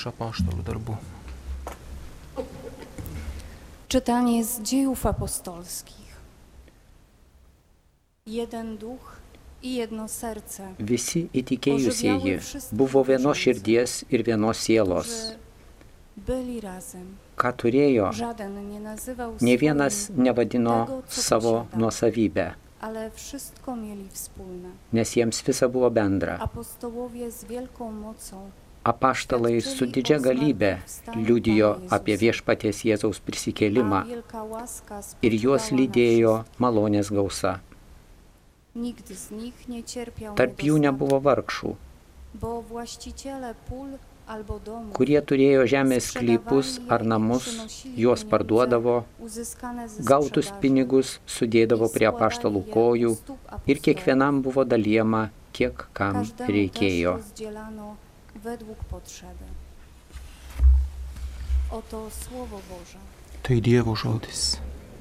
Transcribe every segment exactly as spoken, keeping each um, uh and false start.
iš apaštalų darbų. Czytanie z Dziejów Apostolskich. Jeden duch i jedno serce. Visi įtikėjusieji buvo vienos širdies ir vienos sielos. Byli razem. Ką turėjo, Żaden nie nazywał nė vienas swoim nevadino tego, co savo posiadał, nuosavybę, ale wszystko mieli wspólne. nes jiems visa buvo bendra. Apostołowie z wielką mocą Apaštalai su didžia galybė liudijo apie viešpaties Jėzaus prisikėlimą a wielka łaska ir juos spoczywała na lydėjo wszystkich. malonės gausa. Nikt z nich nie cierpiał Tarp jų niedostatku, nebuvo vargšų, bo właściciele pól albo domów kurie turėjo žemės sklypus ar namus, juos parduodavo, uzyskane ze gautus sprzedaży pinigus sudėdavo prie apaštalų kojų ir kiekvienam buvo dalijama, kiek kam Każdemu reikėjo. też rozdzielano według potrzeby. Oto Słowo Boże. Tai Dievo žodis.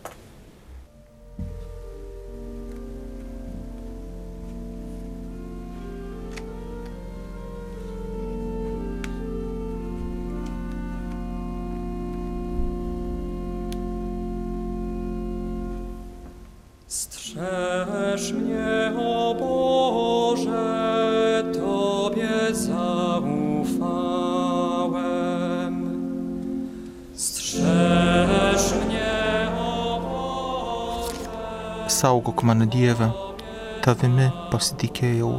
Strzeż mnie, o Boże, Tobie zaufałem. Strzeż mnie, o Boże. Saugok mane Dieve, tavimi pasitikėjau.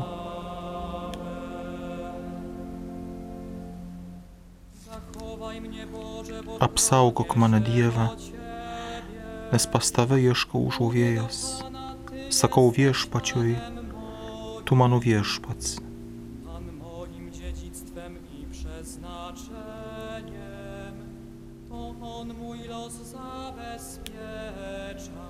Zachowaj mnie, Boże, bo Apsaugok mane Dieve, nes pas tave ieškau užuovėjas. Sakau viešpačiui, tu mano viešpats. Pan moim dziedzictwem i przeznaczeniem, to On mój los zabezpiecza.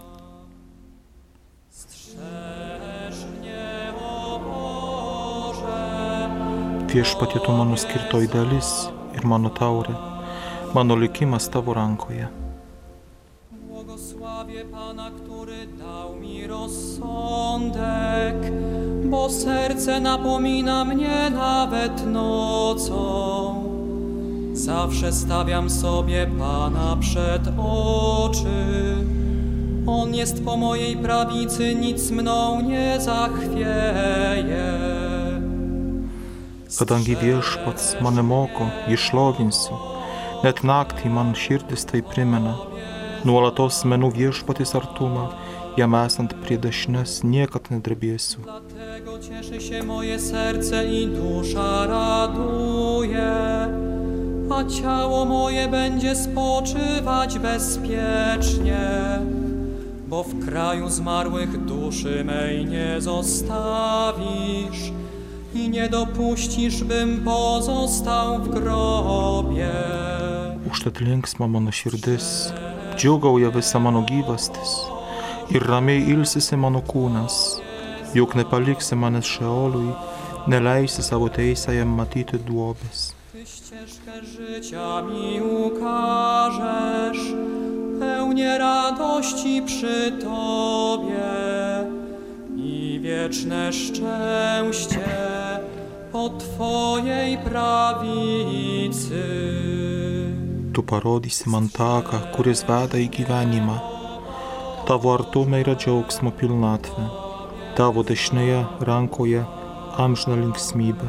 Strzeż mnie, o Boże, Viešpatie, tu mano skirtoji dalis ir mano taurė, mano likimas tavo rankoje. błogosławię Pana, który dał mi rozsądek, bo serce napomina mnie nawet nocą. Zawsze stawiam sobie Pana przed oczy. On jest po mojej prawicy, nic mną nie zachwieje. Kadangi viešpats mane moko, jį šlovinsiu, net naktį man širdis tai primena. Nuolatos menu viešpaties artumą, jam esant prie dešinės niekad nedrebėsiu. Dlatego cieszy się moje serce i dusza raduje, a ciało moje będzie spoczywać bezpiecznie, bo w kraju zmarłych duszy mej nie zostawisz i nie dopuścisz, bym pozostał w grobie. Užtat linksma mano širdis, džiugauja visa mano gyvastis ir ramiai ilsisi mano kūnas, juk nepaliksi manęs Šeolui, neleisi savo teisę jam matyti duobės. Ty ścieżkę życia mi ukażesz, pełnię radości przy Tobie i wieczne szczęście po Twojej prawicy. Tu parodysi man taką, kuris veda į gyvenimą. Tavo artume yra džiaugsmo pilnatvė, tavo dešinėje rankoje amžina linksmybė.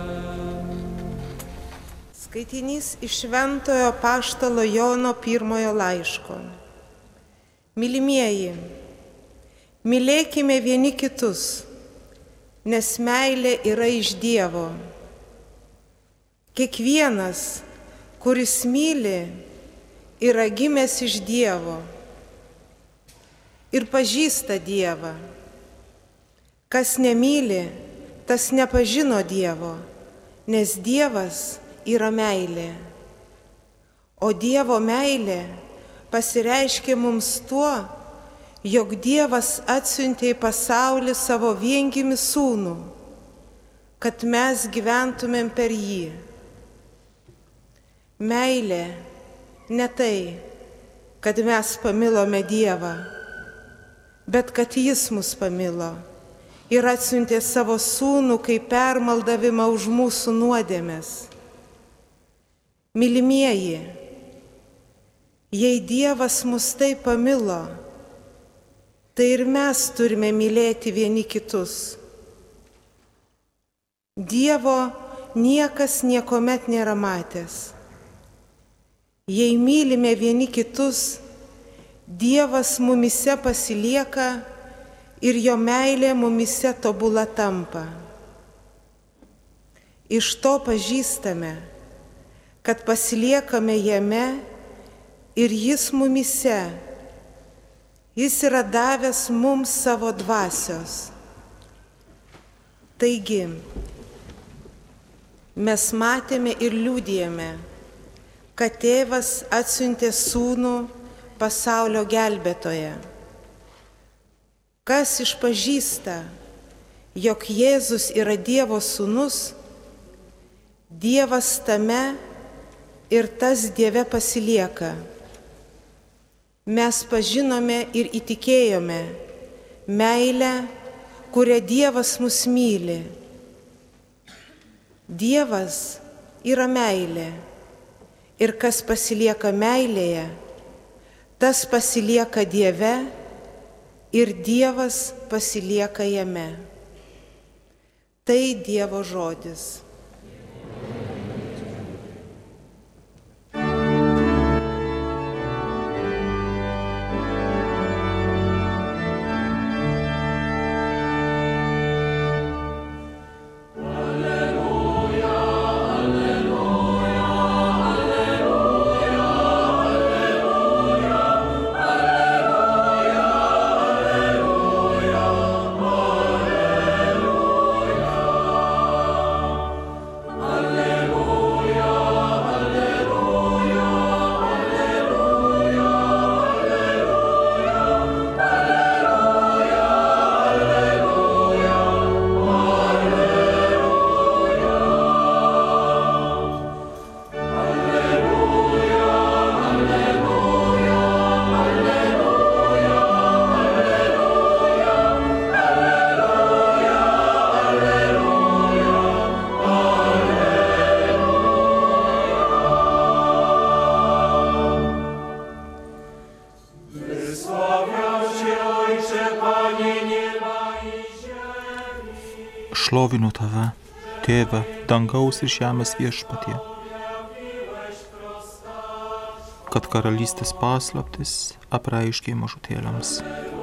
Skaitinys iš Šventojo apaštalo Jono pirmojo laiško. Mylimieji, mylėkime vieni kitus, nes meilė yra iš Dievo. Kiekvienas, kuris myli, yra gimęs iš Dievo ir pažįsta Dievą. Kas nemyli, tas nepažino Dievo, nes Dievas yra meilė. O Dievo meilė pasireiškė mums tuo, jog Dievas atsiuntė į pasaulį savo viengimį sūnų, kad mes gyventumėm per jį. Meilė ne tai, kad mes pamilome Dievą, bet kad Jis mus pamilo ir atsiuntė savo sūnų kaip permaldavimą už mūsų nuodėmes. Mylimieji, jei Dievas mus taip pamilo, tai ir mes turime mylėti vieni kitus. Dievo niekas niekuomet nėra matęs. Jei mylime vieni kitus, Dievas mumise pasilieka ir jo meilė mumise tobula tampa. Iš to pažįstame, kad pasiliekame jame ir jis mumise. Jis yra davęs mums savo dvasios. Taigi, mes matėme ir liudijame, kad Tėvas atsiuntė Sūnų pasaulio gelbėtoją. Kas išpažįsta, jog Jėzus yra Dievo Sūnus, Dievas tame ir tas Dieve pasilieka. Mes pažinome ir įtikėjome meilę, kurią Dievas mus myli. Dievas yra meilė ir kas pasilieka meilėje, tas pasilieka Dieve ir Dievas pasilieka jame. Tai Dievo žodis. Šlovinu Tave, Tėve, dangaus ir žemės Viešpatie, kad karalystės paslaptis apreiškei mažutėliams.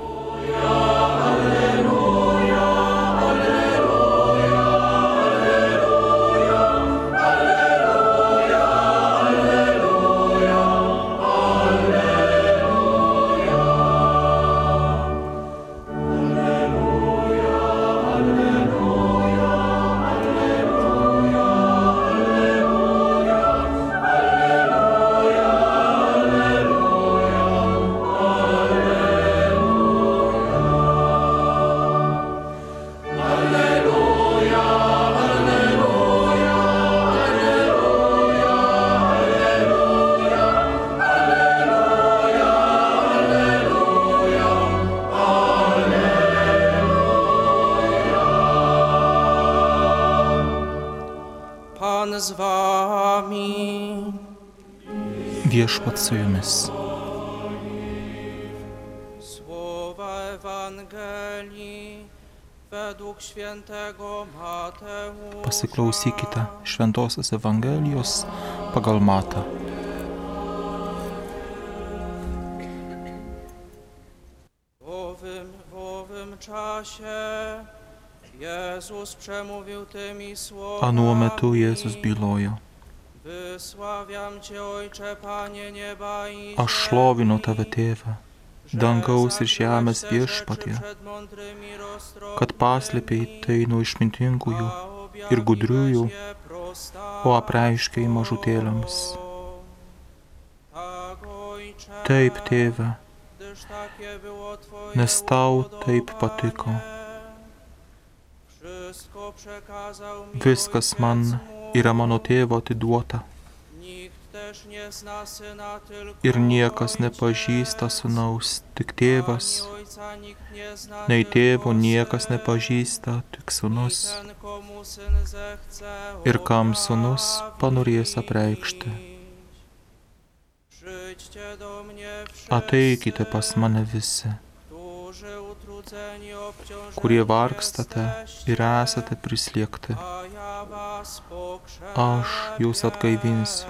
Z wami. Viešpats su jumis. Słowa Ewangelii według świętego Mateusza. Pasiklausykite Šventosios Evangelijos pagal Matą. W owym, w owym czasie Jėzus przemówił tymi słowami. Anuo metu Jėzus bylojo: Wysławiam Cię, Ojcze, Panie nieba i Aš šlovinu Tave, Tėve, dangaus ir žemės Viešpatie, kad paslėpei tai nuo išmintingųjų ir gudriųjų, o apreiškei mažutėliams. Taip, Tėve, nes Tau taip patiko. Viskas man yra mano Tėvo atiduota. Ir niekas nepažįsta Sūnaus, tik Tėvas, nei Tėvo niekas nepažįsta, tik Sūnus. Ir kam Sūnus panorės apreikšti, Przychodźcie do mnie wszyscy, Ateikite pas mane visi, którzy utrudzeni, obciążeni kurie vargstate jesteście, ir esate prislėgti. a ja was pokrzepię. Aš jūs atgaivinsiu.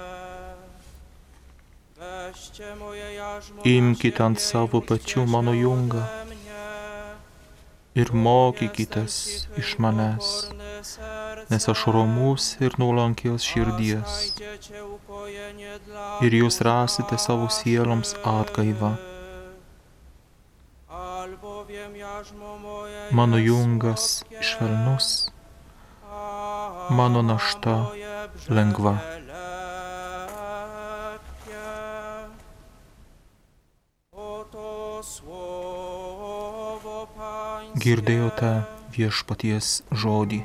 Weźcie moje jarzmo Imkite na ant siebie i savo uczcie pečių się mano jungą ode mnie. ir mokykitės iš manęs, nes aš romus ir nuolankios širdies, ir jūs rasite savo sieloms atgaivą. Mano jungas švelnus, mano našta lengva. Girdėjote viešpaties žodį.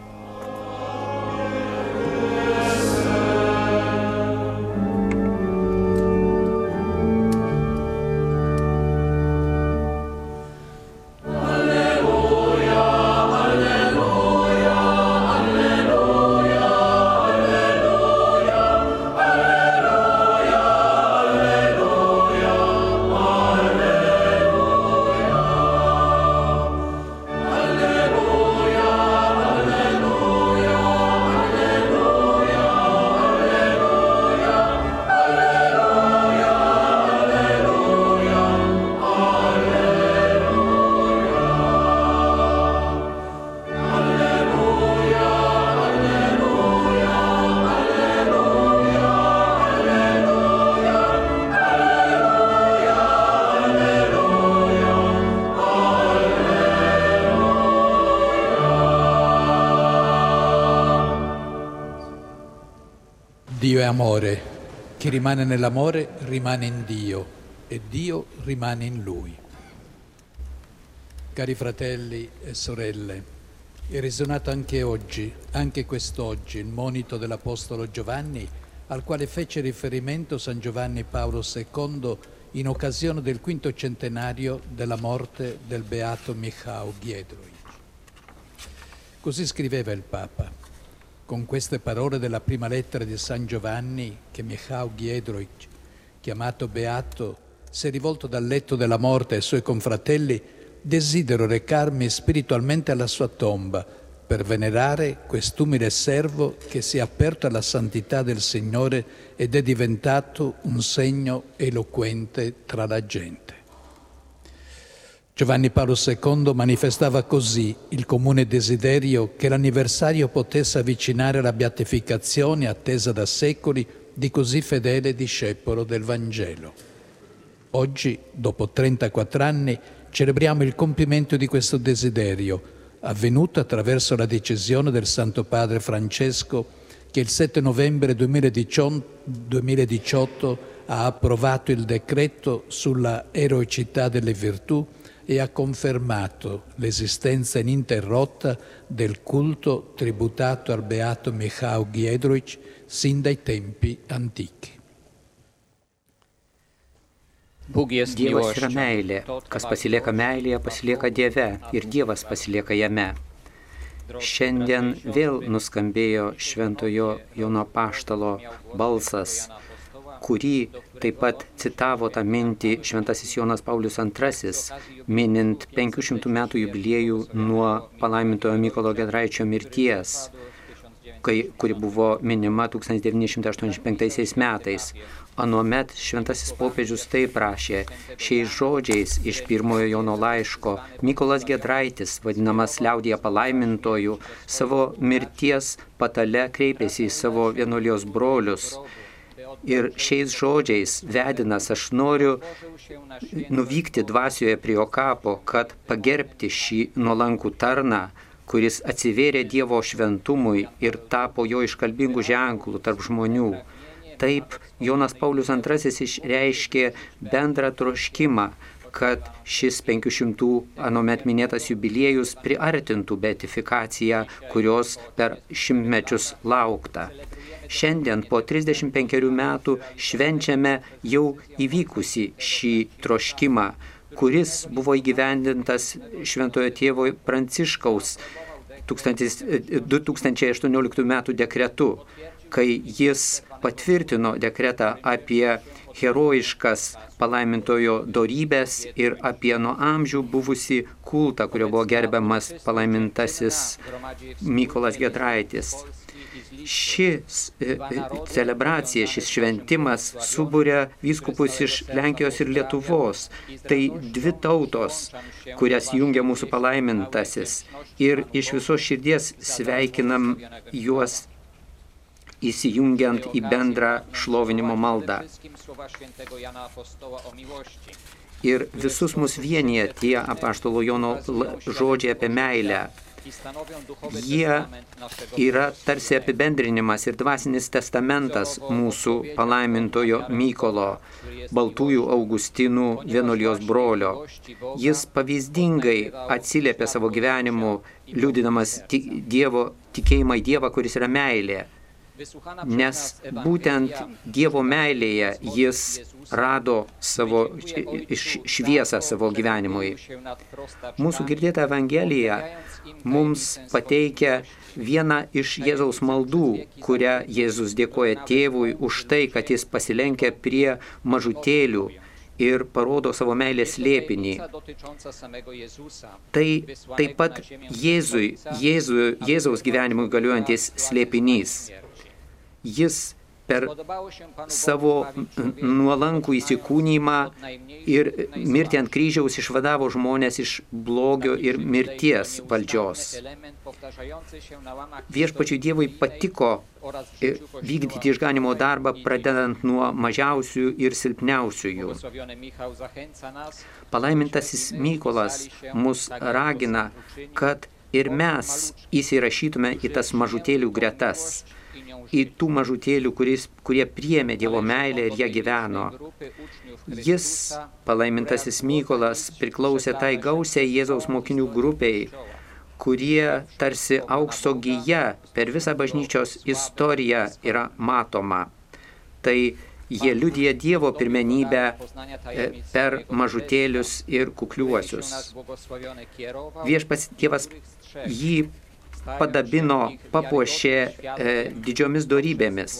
Dio è amore, chi rimane nell'amore rimane in Dio e Dio rimane in Lui. Cari fratelli e sorelle, è risuonato anche oggi, anche quest'oggi, il monito dell'Apostolo Giovanni, al quale fece riferimento San Giovanni Paolo secondo in occasione del quinto centenario della morte del beato Michał Giedroyć. Così scriveva il Papa. Con queste parole della prima lettera di San Giovanni, che Michał Giedroyć, chiamato beato, si è rivolto dal letto della morte ai suoi confratelli, desidero recarmi spiritualmente alla sua tomba per venerare quest'umile servo che si è aperto alla santità del Signore ed è diventato un segno eloquente tra la gente. Giovanni Paolo secondo manifestava così il comune desiderio che l'anniversario potesse avvicinare la beatificazione attesa da secoli di così fedele discepolo del Vangelo. Oggi, dopo trentaquattro anni, celebriamo il compimento di questo desiderio, avvenuto attraverso la decisione del Santo Padre Francesco che il sette novembre duemiladiciotto ha approvato il decreto sulla eroicità delle virtù e ha confermato l'esistenza ininterrotta del culto tributato al beato Michał Giedroyć sin dai tempi antichi. Dievas yra meilė. Kas pasilieka meilėje, pasilieka Dieve ir Dievas pasilieka jame. Šiandien vėl nuskambėjo šventojo Jono Apaštalo balsas, kurį taip pat citavo tą mintį šventasis Jonas Paulius antrasis, minint penkių šimtų metų jubiliejų nuo palaimintojo Mykolo Giedraičio mirties, kai, kuri buvo minima tūkstantis devyni šimtai aštuoniasdešimt penktaisiais metais. Anuomet šventasis popiežius taip rašė: šiais žodžiais iš pirmojo Jono laiško Mykolas Giedraitis, vadinamas liaudyje palaimintoju, savo mirties patale kreipėsi į savo vienuolijos brolius. Ir šiais žodžiais vedinas aš noriu nuvykti dvasioje prie jo kapo, kad pagerbti šį nuolankų tarną, kuris atsivėrė Dievo šventumui ir tapo jo iškalbingų ženklų tarp žmonių. Taip, Jonas Paulius antrasis išreiškė bendrą troškimą, kad šis penkių šimtų anuomet minėtas jubiliejus priartintų beatifikaciją, kurios per šimtmečius laukta. Šiandien po trisdešimt penkerių metų švenčiame jau įvykusi šį troškimą, kuris buvo įgyvendintas šventojo tėvo Pranciškaus du tūkstančiai aštuonioliktų metų dekretu. kai jis patvirtino dekretą apie herojiškas palaimintojo dorybės ir apie nuo amžių buvusi kultą, kurio buvo gerbiamas palaimintasis Mykolas Giedraitis. Ši celebracija, šis šventimas suburia vyskupus iš Lenkijos ir Lietuvos. Tai dvi tautos, kurias jungia mūsų palaimintasis. Ir iš visos širdies sveikinam juos įsijungiant į bendrą šlovinimo maldą. Ir visus mus vienyje tie apaštalo Jono žodžiai apie meilę. Jie yra tarsi apibendrinimas ir dvasinis testamentas mūsų palaimintojo Mykolo, Baltųjų Augustinų vienuolijos brolio. Jis pavyzdingai atsiliepia savo gyvenimu, liudydamas Dievo, tikėjimą į Dievą, kuris yra meilė. Nes būtent Dievo meilėje jis rado savo šviesą savo gyvenimui. Mūsų girdėta Evangelija mums pateikia vieną iš Jėzaus maldų, kurią Jėzus dėkoja tėvui už tai, kad jis pasilenkia prie mažutėlių ir parodo savo meilės slėpinį. Tai taip pat Jėzui, Jėzui, Jėzaus gyvenimui galiuojantis slėpinys. Jis per savo nuolankų įsikūnymą ir mirtį ant kryžiaus išvadavo žmonės iš blogio ir mirties valdžios. Viešpačiui Dievui patiko vykdyti išganimo darbą, pradedant nuo mažiausių ir silpniausiųjų. Palaimintasis Mykolas mus ragina, kad ir mes įsirašytume į tas mažutėlių gretas, į tų mažutėlių, kuris, kurie priėmė Dievo meilę ir ją gyveno. Jis, palaimintasis Mykolas, priklausė tai gausiai Jėzaus mokinių grupiai, kurie tarsi aukso gija per visą bažnyčios istoriją yra matoma. Tai jie liudija Dievo pirmenybę per mažutėlius ir kukliuosius. Viešpats Dievas jį padabino, papuošė e, didžiomis dorybėmis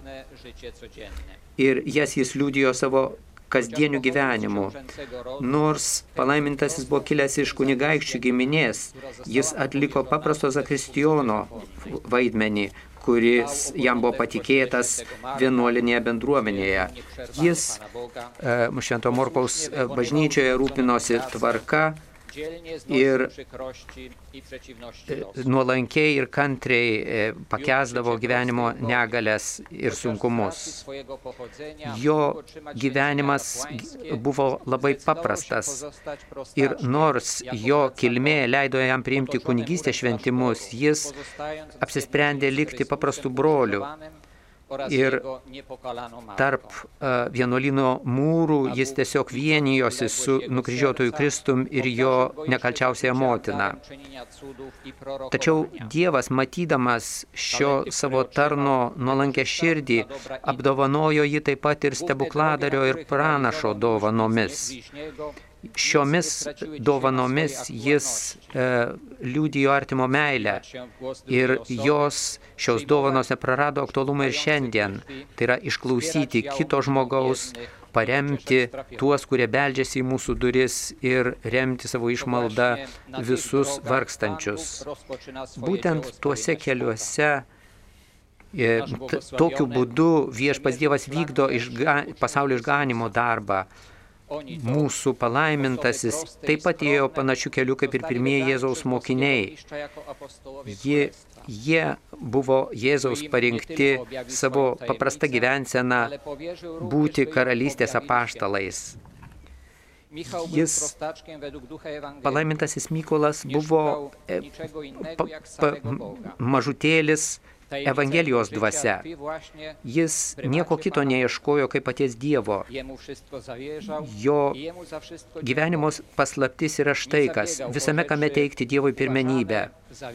ir jas jis liudijo savo kasdieniu gyvenimu. Nors palaimintasis buvo kilęs iš kunigaikščių giminės, jis atliko paprasto zakristijono vaidmenį, kuris jam buvo patikėtas vienuolinėje bendruomenėje. Jis e, Švento Morkaus bažnyčioje rūpinosi tvarka ir nuolankiai ir kantriai pakęsdavo gyvenimo negalės ir sunkumus. Jo gyvenimas buvo labai paprastas ir nors jo kilmė leido jam priimti kunigystės šventimus, jis apsisprendė likti paprastų brolių. Ir tarp uh, vienuolyno mūrų jis tiesiog vienijosi su nukryžiuotoju Kristum ir jo nekalčiausiaja motina. Tačiau Dievas, matydamas šio savo tarno nuolankę širdį, apdovanojo jį taip pat ir stebukladario ir pranašo dovanomis. Šiomis dovanomis jis e, liudijo artimo meilę ir jos šios dovanos neprarado aktualumą ir šiandien. Tai yra išklausyti kito žmogaus, paremti tuos, kurie beldžiasi į mūsų duris ir remti savo išmaldą visus vargstančius. Būtent tuose keliuose e, t, tokiu būdu Viešpats Dievas vykdo išga, pasaulio išganimo darbą. Mūsų palaimintasis taip pat ėjo panašių kelių kaip ir pirmieji Jėzaus mokiniai. Jie, jie buvo Jėzaus parinkti savo paprastą gyvenseną būti karalystės apaštalais. Jis, palaimintasis Mykolas, buvo e, pa, pa, mažutėlis Evangelijos dvasia. Jis nieko kito neieškojo kaip paties Dievo. Jo gyvenimo paslaptis yra štai kas, visame kame teikti Dievui pirmenybę.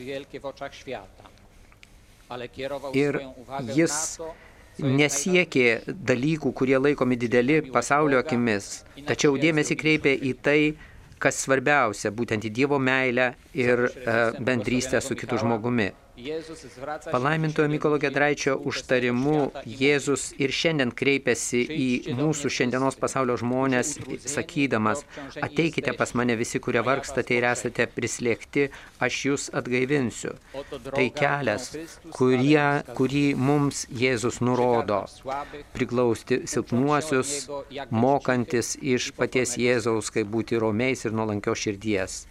Ir jis nesiekė dalykų, kurie laikomi dideli pasaulio akimis, tačiau dėmesį kreipė į tai, kas svarbiausia, būtent į Dievo meilę ir e, bendrystę su kitu žmogumi. Palaimintojo Mykolo Giedraičio užtarimu Jėzus ir šiandien kreipiasi į mūsų šiandienos pasaulio žmonės, sakydamas, ateikite pas mane visi, kurie vargstate ir esate prislėgti, aš jūs atgaivinsiu. Tai kelias, kurie, kurį mums Jėzus nurodo, priglausti silpnuosius, mokantis iš paties Jėzaus, kaip būti romiais ir nuolankios širdies.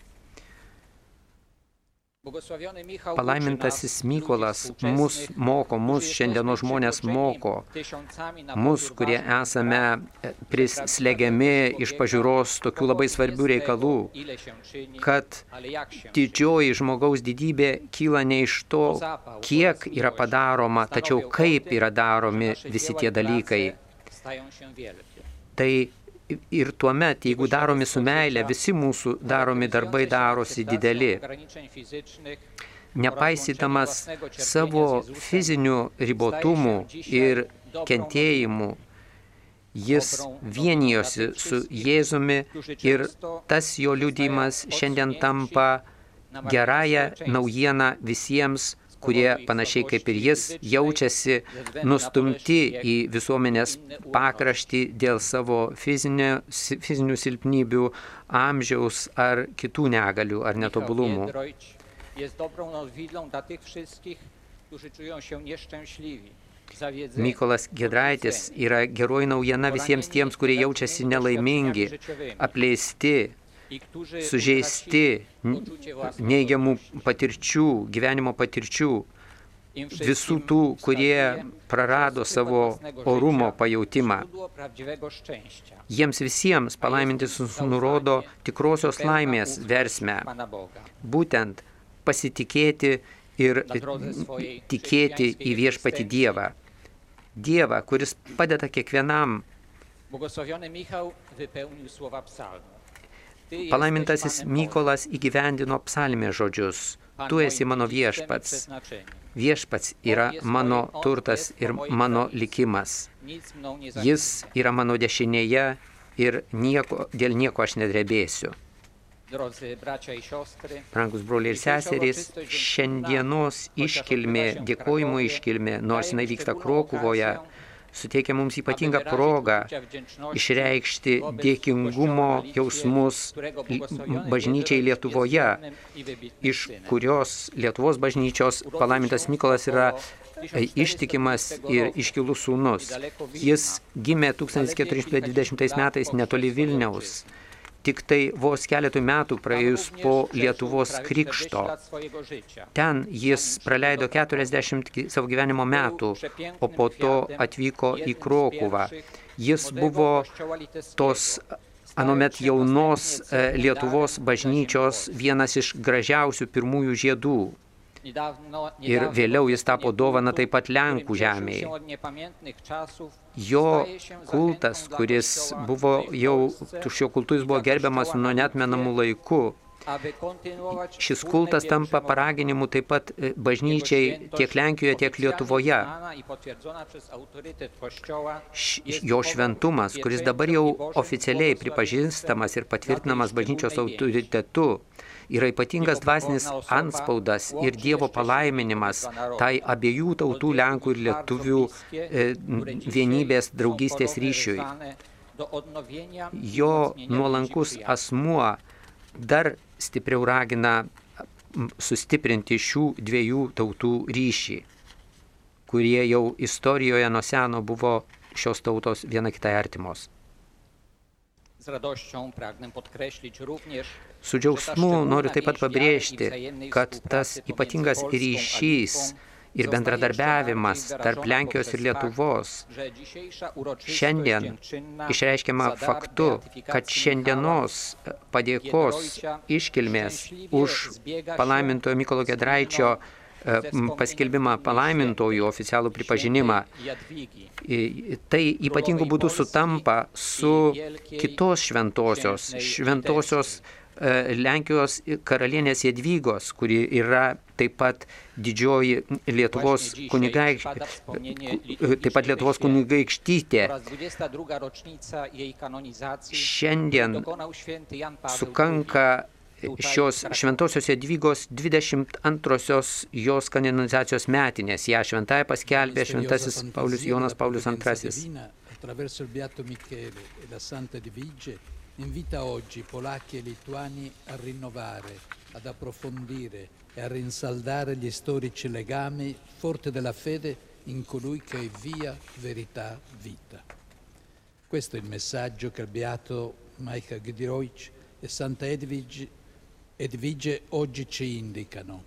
Palaimintasis Mykolas mus moko, mus šiandienos žmonės moko, mus, kurie esame prislegiami iš pažiūros tokių labai svarbių reikalų, kad didžioji žmogaus didybė kyla ne iš to, kiek yra padaroma, tačiau kaip yra daromi visi tie dalykai. Tai ir tuomet, jeigu daromi su meile, visi mūsų daromi darbai darosi dideli. Nepaisydamas savo fizinių ribotumų ir kentėjimų, jis vienijosi su Jėzumi ir tas jo liudijimas šiandien tampa gerąją naujieną visiems, kurie panašiai kaip ir jis jaučiasi nustumti į visuomenės pakraštį dėl savo fizinio, fizinių silpnybių, amžiaus ar kitų negalių ar netobulumų. Mykolas Giedraitis yra geroji naujiena visiems tiems, kurie jaučiasi nelaimingi, apleisti, sužeisti, neigiamų patirčių, gyvenimo patirčių, visų tų, kurie prarado savo orumo pajautimą. Jiems visiems palaimintis nurodo tikrosios laimės versmę, būtent pasitikėti ir tikėti į viešpatį Dievą. Dievą, kuris padeda kiekvienam. Palaimintasis Mykolas įgyvendino psalmės žodžius. Tu esi mano viešpats. Viešpats yra mano turtas ir mano likimas. Jis yra mano dešinėje ir nieko, dėl nieko aš nedrebėsiu. Brangus broliai ir seserys, šiandienos iškilmė, dėkojimo iškilmė, nors jinai vyksta Krokuvoje, suteikia mums ypatingą progą išreikšti dėkingumo jausmus bažnyčiai Lietuvoje, iš kurios Lietuvos bažnyčios palaimintas Mykolas yra ištikimas ir iškilus sūnus. Jis gimė tūkstantis keturi šimtai dvidešimtais metais netoli Vilniaus. Tik tai vos keletų metų praėjus po Lietuvos krikšto. Ten jis praleido keturiasdešimt savo gyvenimo metų, o po to atvyko į Krokuvą. Jis buvo tos anuomet jaunos Lietuvos bažnyčios vienas iš gražiausių pirmųjų žiedų. Ir vėliau jis tapo dovana taip pat Lenkų žemėje. Jo kultas, kuris buvo jau, šio kultu jis buvo gerbiamas nuo neatmenamų laikų. Šis kultas tampa paraginimu taip pat bažnyčiai tiek Lenkijoje, tiek Lietuvoje. Jo šventumas, kuris dabar jau oficialiai pripažįstamas ir patvirtinamas bažnyčios autoritetu, yra ypatingas dvasinis antspaudas ir Dievo palaiminimas tai abiejų tautų, Lenkų ir Lietuvių vienybės draugystės ryšiui. Jo nuolankus asmuo dar stipriau ragina sustiprinti šių dviejų tautų ryšį, kurie jau istorijoje nuo seno buvo šios tautos viena kitai artimos. Su džiaugsmu noriu taip pat pabrėžti, kad tas ypatingas ryšys ir bendradarbiavimas tarp Lenkijos ir Lietuvos šiandien išreiškiama faktu, kad šiandienos padėkos iškilmės už palaimintojo Mykolo Giedraičio paskelbimą palaimintojų oficialų pripažinimą. Tai ypatingų būdų sutampa su kitos šventosios, šventosios Lenkijos karalienės Jadvygos, kuri yra taip pat didžioji Lietuvos kunigaikštė, taip pat Lietuvos kunigaikštytė. Šiandien sukanka šios šventosios Jadvygos dvidešimt antrosios jos kanonizacijos metinės. Ja šventąją paskelbė šventasis Paulius, Jonas Paulius antrasis. Attraverso il Beato Michele e la Santa Edvige invita oggi polacchi e lituani a rinnovare, ad approfondire e a rinsaldare gli storici legami forti della fede in colui che è via, verità, vita. Questo è il messaggio che il Beato Michael Gdroich e Santa Edvige, Edvige oggi ci indicano.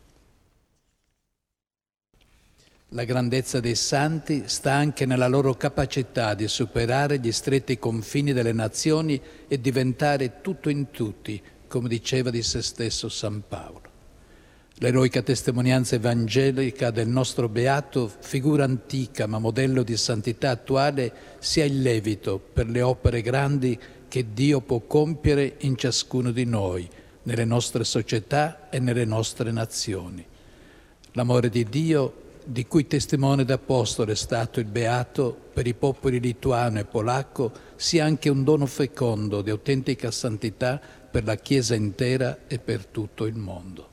La grandezza dei santi sta anche nella loro capacità di superare gli stretti confini delle nazioni e diventare tutto in tutti, come diceva di se stesso San Paolo. L'eroica testimonianza evangelica del nostro Beato, figura antica ma modello di santità attuale, sia il levito per le opere grandi che Dio può compiere in ciascuno di noi, nelle nostre società e nelle nostre nazioni. L'amore di Dio, di cui testimone d'apostolo è stato il Beato, per i popoli lituano e polacco, sia anche un dono fecondo di autentica santità per la Chiesa intera e per tutto il mondo.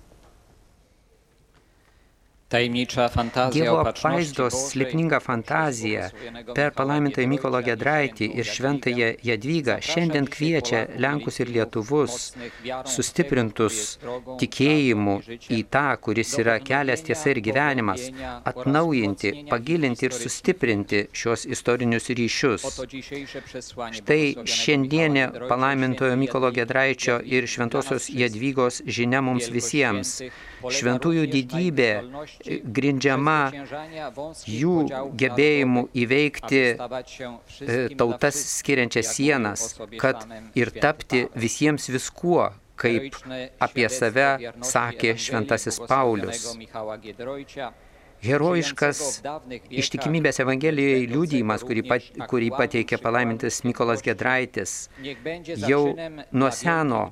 Dievo apvaizdos slėpninga fantazija per palaimintąjį Mykolą Giedraitį ir šventąją Jadvygą šiandien kviečia Lenkus ir Lietuvus, sustiprintus tikėjimu į tą, kuris yra kelias, tiesa ir gyvenimas, atnaujinti, pagilinti ir sustiprinti šios istorinius ryšius. Štai šiandienė palaimintojo Mykolo Giedraičio ir šventosios Jadvygos žinia mums visiems. Šventųjų didybė grindžiama jų gebėjimu įveikti tautas skiriančias sienas, kad ir tapti visiems viskuo, kaip apie save sakė šventasis Paulius. Herojiškas ištikimybės Evangelijoje liudijimas, kurį, pat, kurį pateikė palaimintas Mykolas Giedraitis, jau nuo seno,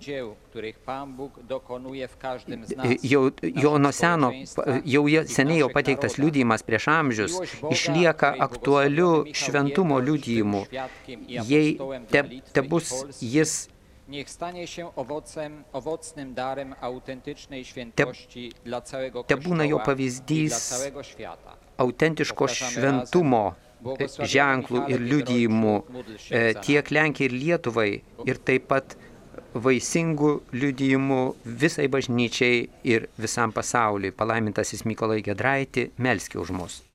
jau, jau nuo seno, jau seniai jau pateiktas liudijimas prieš amžius, išlieka aktualiu šventumo liudijimu, jei te, te bus jis Niech stanie się owocem, owocnym darem autentycznej świętości te, dla całego te būna jo pavyzdys autentiško šventumo ženklų ir liudijimų tiek Lenkijai ir Lietuvai ir taip pat vaisingų liudijimų visai bažnyčiai ir visam pasauliui. Palaimintasis Mykolai Giedraiti, melski už mus.